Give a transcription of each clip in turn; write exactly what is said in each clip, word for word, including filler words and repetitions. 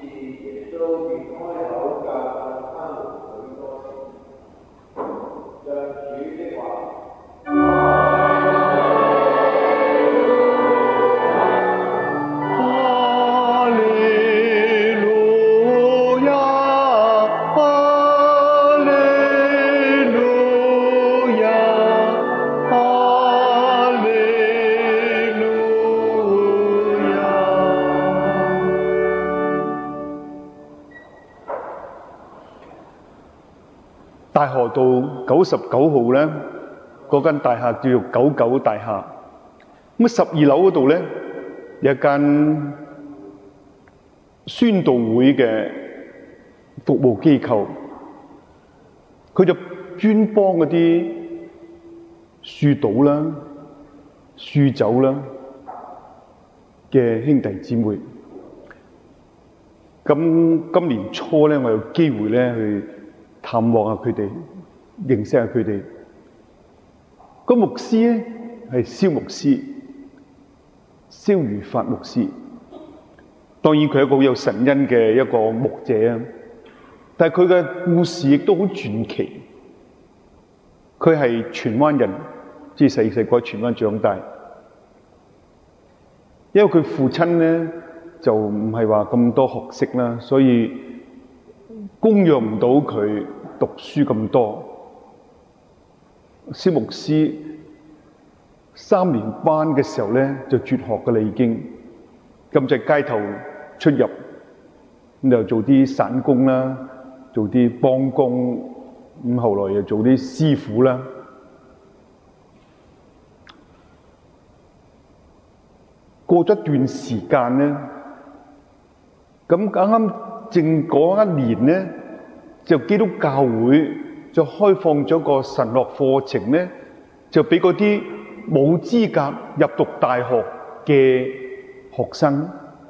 耶穌便開口教訓他們許多次，像主的話。 大河道九十九號咧，嗰間大廈叫做九九大廈。咁啊，十二樓嗰度咧有一間宣道會嘅服務機構，佢就專幫嗰啲輸賭啦、輸酒啦嘅兄弟姊妹。咁今年初咧，我有機會咧去探望下佢哋，認識下佢哋。個牧師咧係蕭牧師，蕭如法牧師。當然佢係一個好有神恩嘅一個牧者啊，但係佢嘅故事亦都好傳奇。佢係荃灣人，即係細細個喺荃灣長大。因為佢父親咧就唔係話咁多學識啦，所以供養唔到佢讀書咁多。蕭牧師三年班嘅時候咧就輟學㗎啦，已經咁就街頭出入，咁就做啲散工啦，做啲幫工，咁後來又做啲師傅啦。過咗一段時間咧，咁啱啱正嗰一年咧，就基督教會就開放咗個神學課程咧，就俾嗰啲冇資格入讀大學嘅學生。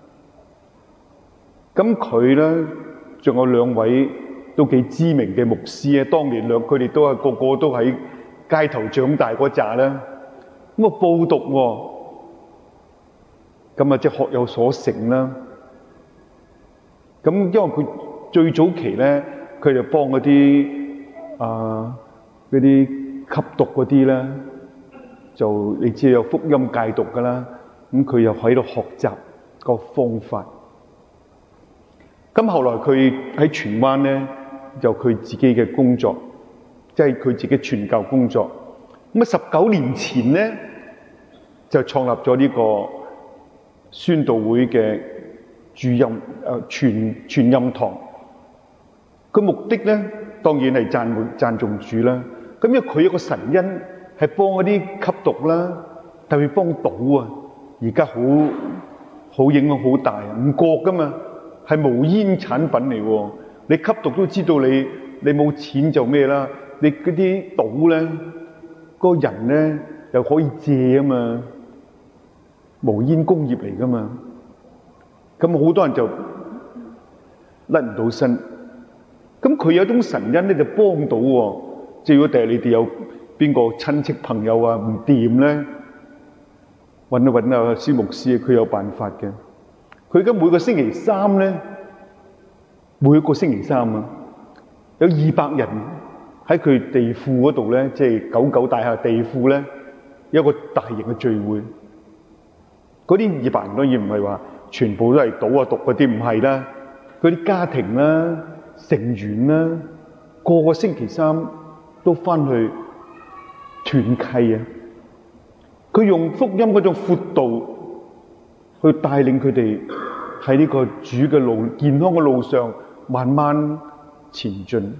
咁佢咧仲有兩位都幾知名嘅牧師啊，當年兩佢哋都係個個都喺街頭長大嗰扎啦。咁啊報讀喎，咁啊即係學有所成啦。咁因為佢最早期咧，佢就幫嗰啲啊嗰啲吸毒嗰啲咧，就你知有福音戒毒噶啦。咁佢又喺度學習個方法。咁後來佢喺荃灣咧，有佢自己嘅工作，即係佢自己傳教工作。咁啊，十九年前咧就創立咗呢個宣道會嘅主任誒傳傳音堂。個目的咧當然係讚美讚頌主啦。咁因為佢有個神恩係幫嗰啲吸毒啦，特別幫賭啊，而家好好影響好大，唔覺噶嘛。係無煙產品嚟喎，你吸毒都知道你你冇錢就咩啦，你嗰啲賭咧，嗰個人咧又可以借啊嘛，無煙工業嚟噶嘛，咁好多人就甩唔到身。咁佢有一種神恩咧就幫到喎，即係如果第日你哋有邊個親戚朋友啊唔掂咧，揾一揾啊蕭牧師，佢有辦法嘅。佢而家每個星期三咧，每一個星期三啊，有二百人喺佢地庫嗰度咧，即係九九大廈地庫咧，有一個大型嘅聚會。嗰啲二百人當然唔係話全部都係賭啊毒嗰啲，唔係啦。嗰啲家庭啦、成員啦，個個星期三都翻去團契啊。佢用福音嗰種闊度去帶領佢哋喺呢個主嘅路、健康嘅路上慢慢前進。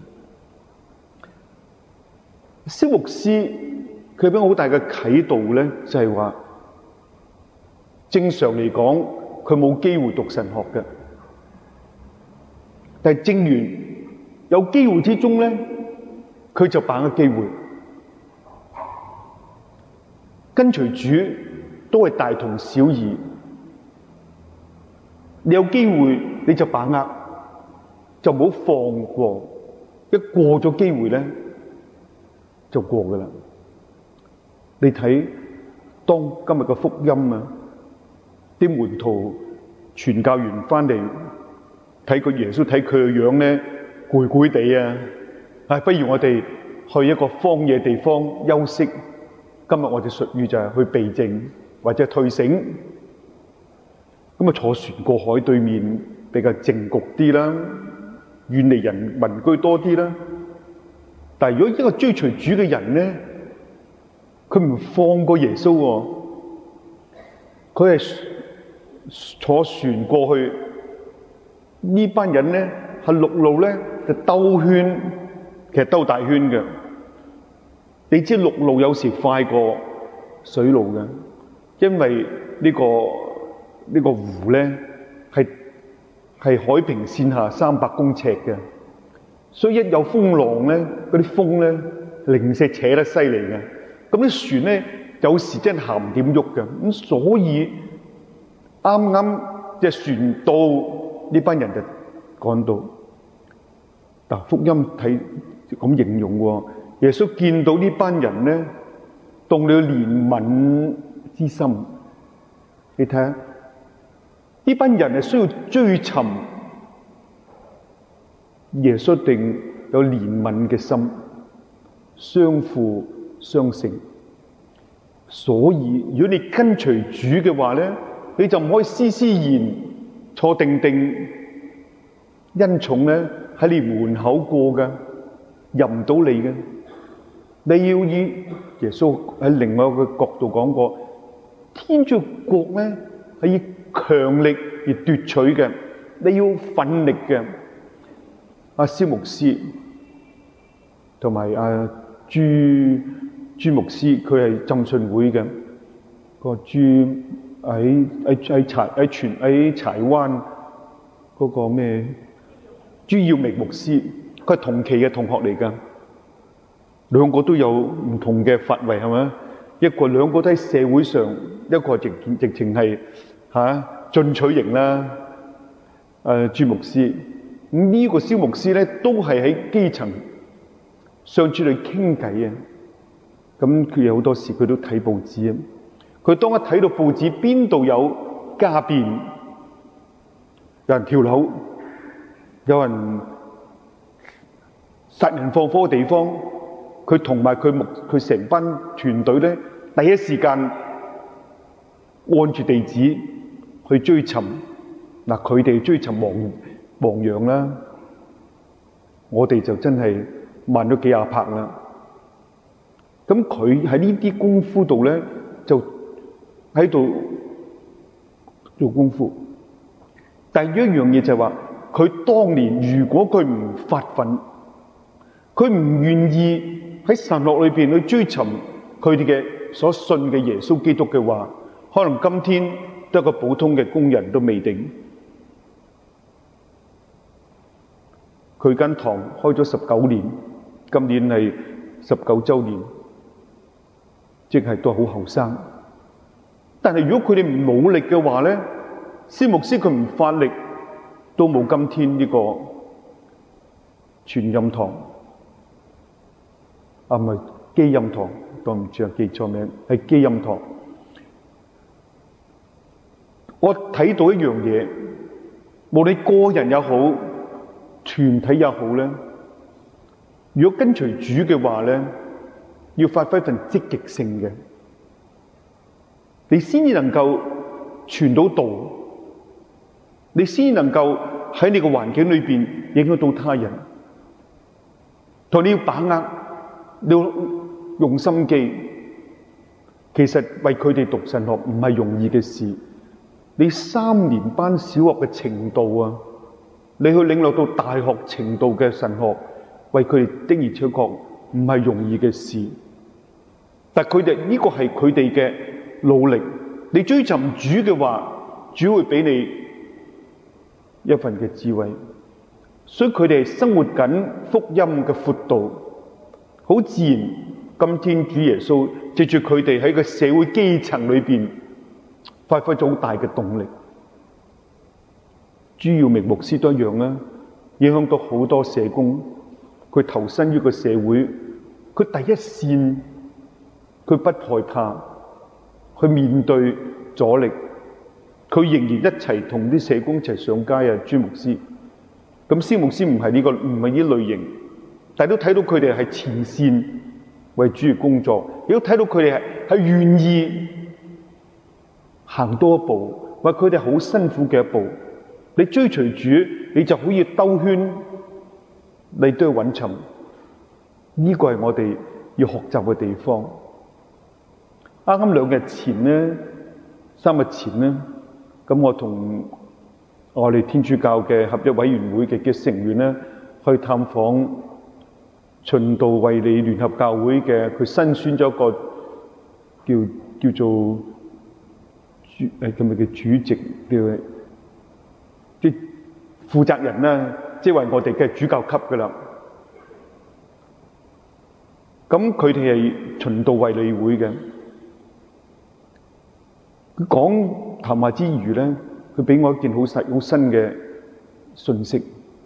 蕭牧師佢俾我好大嘅啟導咧，就係話正常嚟講佢冇機會讀神學嘅，但係正緣有機會之中咧，佢就把握機會，跟隨主都係大同小異。你有機會你就把握，就唔好放過。一過咗機會咧，就過噶啦。你睇當今日嘅福音啊，啲門徒傳教完翻嚟， 睇佢耶穌睇佢嘅樣咧，攰攰地啊！啊，不如我哋去一個荒野地方休息。今日我哋術語就係去避靜或者退省。咁啊，坐船過海對面比較靜局啲啦，遠離人民居多啲啦。但係如果一個追隨主嘅人咧，佢唔放過耶穌喎，佢係坐船過去。呢班人咧係陸路咧就兜圈，其實兜大圈嘅。你知陸路有時快過水路嘅，因為呢個呢個湖咧係係海平線下三百公尺嘅，所以一有風浪咧，嗰啲風咧零舍扯得犀利嘅。咁啲船咧有時真係行唔掂喐嘅，咁所以啱啱隻船到。呢班人就趕到，嗱福音睇咁形容喎。耶穌見到呢班人咧，動了憐憫之心。你睇下，呢班人係需要追尋耶穌，定有憐憫嘅心，相輔相成。所以如果你跟隨主嘅話咧，你就唔可以斯斯然坐定定，恩寵咧喺你門口過嘅，入唔到你嘅。你要以耶穌喺另外一個角度講過，天主國咧係以強力而奪取嘅，你要奮力嘅。阿蕭牧師同埋阿朱朱牧師，佢係浸信會嘅個朱。喺喺喺柴喺全喺柴灣嗰個咩朱耀明牧師，佢係同期嘅同學嚟㗎，兩個都有唔同嘅發圍係咪？一個兩個都喺社會上，一個直直情係嚇進取型啦。誒朱牧師咁呢個蕭牧師咧，都係喺基層上處嚟傾偈啊。咁佢有好多時佢都睇報紙啊。佢當一睇到報紙邊度有家變，有人跳樓，有人殺人放火嘅地方，佢同埋佢牧佢成班團隊咧，第一時間按住地址去追尋。嗱，佢哋追尋亡亡羊啦，我哋就真係慢咗幾廿拍啦。咁佢喺呢啲功夫度咧，就喺度做功夫，但係一樣嘢就係話，佢當年如果佢唔發奮，佢唔願意喺神學裏邊去追尋佢哋嘅所信嘅耶穌基督嘅話，可能今天都係個普通嘅工人都未定。佢間堂開咗十九年，今年係十九週年，即係都好後生。但係如果佢哋唔努力嘅話咧，蕭牧師佢唔發力，都冇今天呢個傳音堂，啊唔係基音堂，對唔住啊，記錯名，係基音堂。我睇到一樣嘢，無論個人也好，團體也好咧，如果跟隨主嘅話咧，要發揮份積極性嘅。你先至能夠傳到道，你先能夠喺你個環境裏邊影響到他人。同你要把握，你要用心機。其實為佢哋讀神學唔係容易嘅事。你三年班小學嘅程度啊，你去領略到大學程度嘅神學，為佢哋的而且確唔係容易嘅事。但佢哋呢個係佢哋嘅努力，你追尋主嘅話，主會俾你一份嘅智慧，所以佢哋生活緊福音嘅闊度，好自然。今天主耶穌藉住佢哋喺個社會基層裏邊發揮咗好大嘅動力。朱耀明牧師都一樣啦，影響到好多社工，佢投身於個社會，佢第一線，佢不害怕去面對阻力，佢仍然一齊同啲社工一齊上街啊！朱牧師， 咁蕭牧師唔係呢個唔係呢類型，但係都睇到佢哋係前線為主嘅工作，亦都睇到佢哋係係願意行多一步，或者佢哋好辛苦嘅一步。你追隨主，你就可以兜圈，你都要揾尋。呢個係我哋要學習嘅地方。啱啱兩日前咧，三日前咧，咁我同我哋天主教嘅合一委員會嘅嘅成員咧，去探訪循道衛理聯合教會嘅，佢新選咗一個叫叫做主誒，叫咩叫主席叫即負責人啦，即係話我哋嘅主教級噶啦。咁佢哋係循道衛理會嘅。佢講談話之餘咧，佢俾我一件好實好新嘅信息。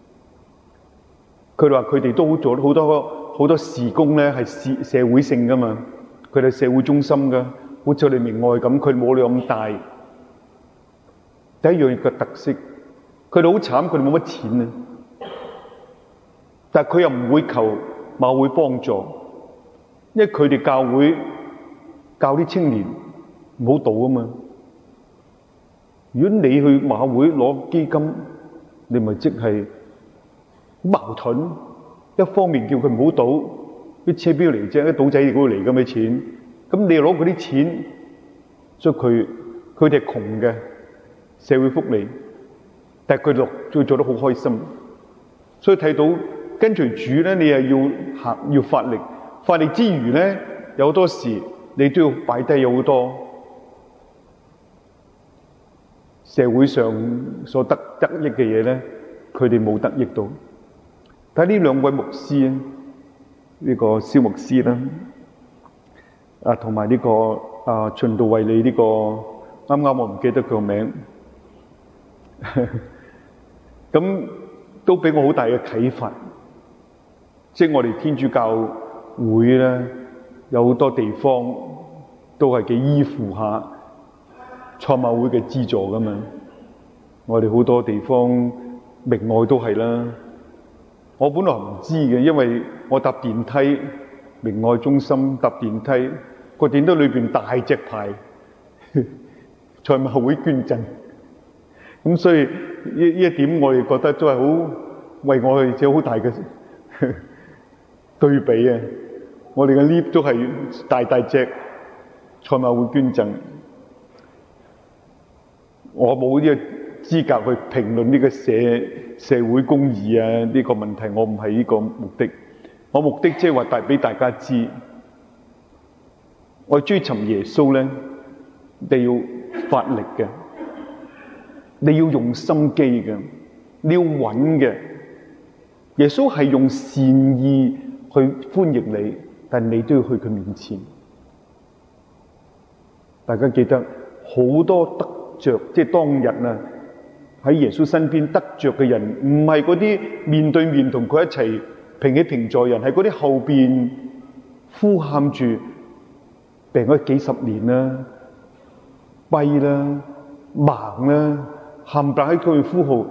佢話佢哋都做好多好多事工咧，係社社會性噶嘛，佢哋社會中心噶，好似我哋明愛咁，佢冇你咁大。第一樣嘢嘅特色，佢哋好慘，佢哋冇乜錢啊，但係佢又唔會求馬會幫助，因為佢哋教會教啲青年唔好賭啊嘛。如果你去馬會攞基金，你咪即係好矛盾。一方面叫佢唔好賭，啲車邊嚟啫，啲賭仔嗰度嚟咁嘅錢，咁你又攞佢啲錢，所以佢佢哋係窮嘅社會福利，但係佢做做做得好開心。所以睇到跟隨主咧，你係要行要發力，發力之餘咧，有好多時你都要擺低有好多社會上所得得益嘅嘢咧，佢哋冇得益到。但係呢兩位牧師咧，呢個蕭牧師啦，啊同埋呢個啊循道衛理呢個，啱啱我唔記得佢個名，咁都俾我好大嘅啟發。即係我哋天主教會咧，有好多地方都係幾依附下賽馬會嘅資助噶嘛。我哋好多地方明愛都係啦。我本來唔知嘅，因為我搭電梯明愛中心搭電梯，個電梯裏邊大隻牌賽馬會捐贈，咁所以呢呢一點我哋覺得都係好為我哋有好大嘅對比啊！我哋嘅 lift 都係大大隻賽馬會捐贈，我冇呢個資格去評論呢個社社會公義啊呢個問題，我唔係呢個目的。我目的即係話帶俾大家知，我追尋耶穌咧，你要發力嘅，你要用心機嘅，你要揾嘅。耶穌係用善意去歡迎你，但你都要去佢面前。大家記得好多得着，即係當日啊喺耶穌身邊得着嘅人，唔係嗰啲面對面同佢一齊平起平坐人，係嗰啲後邊呼喊住病咗幾十年啦、跛啦、盲啦，冚唪唥喺佢呼號：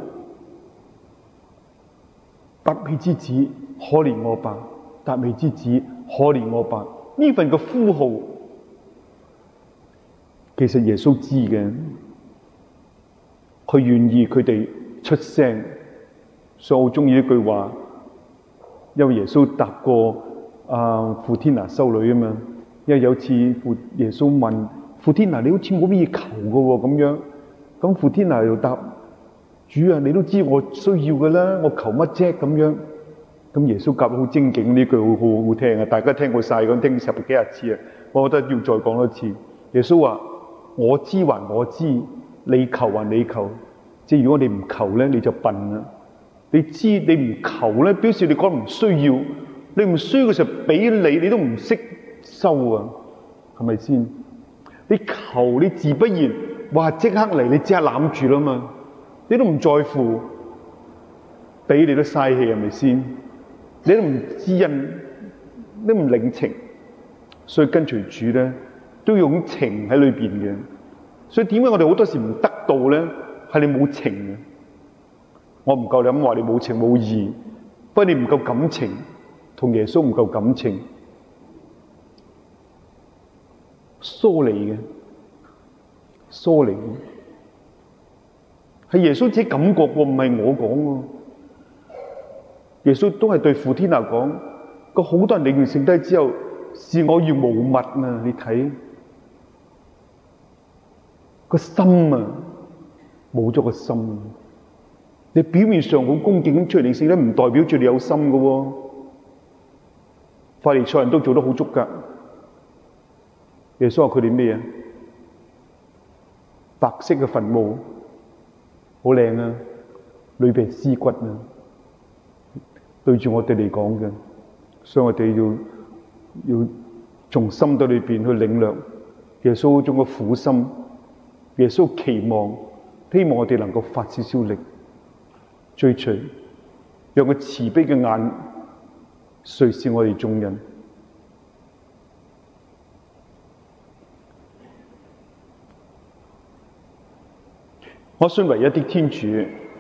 達味之子，可憐我吧！達味之子，可憐我吧！呢份嘅呼號，其實耶穌知嘅，佢願意佢哋出聲，所以我好中意一句話，因為耶穌答過啊傅天娜修女啊嘛，因為有次傅耶穌問傅天娜：你好似冇乜嘢求嘅喎咁樣，咁傅天娜又答：主啊，你都知我需要嘅啦，我求乜啫咁樣。咁耶穌答得好精警，呢句好好好聽啊！大家聽過晒咁，聽十幾廿次啊，我覺得要再講多次。耶穌話：我知還我知，你求還你求。即係如果你唔求咧，你就笨啦。你知你唔求咧，表示你講唔需要。你唔需要嘅時候俾你，你都唔識收啊，係咪先？你求你自不然，哇！即刻嚟，你即刻攬住啦嘛，你都唔在乎，俾你都嘥氣係咪先？你都唔知恩，都唔領情，所以跟隨主咧都要用情喺裏邊嘅。所以點解我哋好多時唔得到咧？係你冇情嘅。 我唔夠你咁話你冇情冇義，不過你唔夠感情，同耶穌唔夠感情，疏離嘅，疏離嘅，係耶穌自己感覺喎，唔係我講喎。耶穌都係對傅天娜講，個好多人領完聖體之後，是我如無物啊！你睇個心啊，冇咗個心。你表面上好恭敬咁出嚟領聖體，唔代表住你有心㗎喎。法利賽人都做得好足㗎。耶穌話佢哋咩啊？白色嘅墳墓，好靚啊，裏邊係屍骨啊。對住我哋嚟講嘅，所以我哋要要從心底裏邊去領略耶穌嗰種嘅苦心。耶穌期望，希望我哋能夠發少少力追隨，讓佢慈悲嘅眼垂視我哋眾人。我信唯一的天主，